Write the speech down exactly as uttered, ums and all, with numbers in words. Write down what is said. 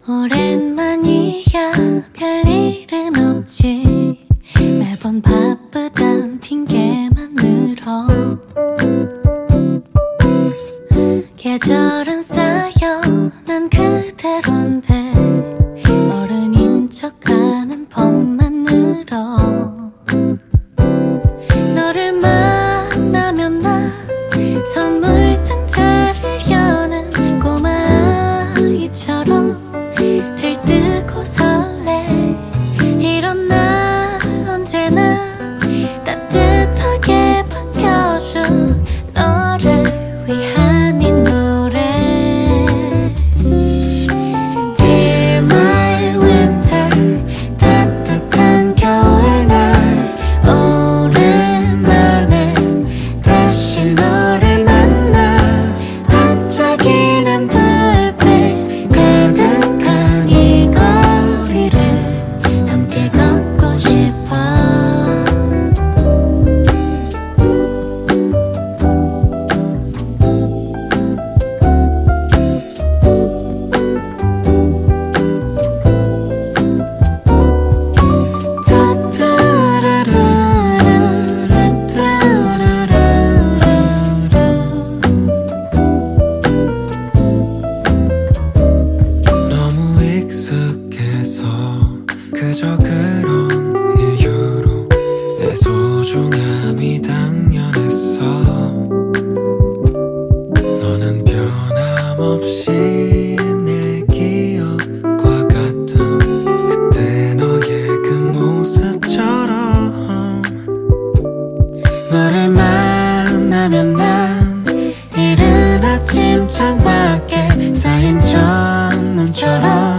오랜만이야 별일은 없지 매번 바쁘단 핑계만으로 계절은 쌓여 난 그대로인데 어른인 척하는 법만으로 너를 만나면 나 선물 상자를 여는 꼬마 아이처럼 들뜨고 설레 이런 날 언제나 따뜻하게 반겨준 너를 위한 이 노래 Dear my winter 따뜻한 겨울날 오랜만에 다시 너를 만나 반짝이는 불빛 가득한 이 거리를 함께 걷고 싶어 너무 익숙해서 그저 그런 이유로 내 소중함이 당연했어. 너는 변함없이 내 기억과 같아. 그때 너의 그 모습처럼 너를 만나면 난 이른 아침 창밖에 쌓인 첫눈처럼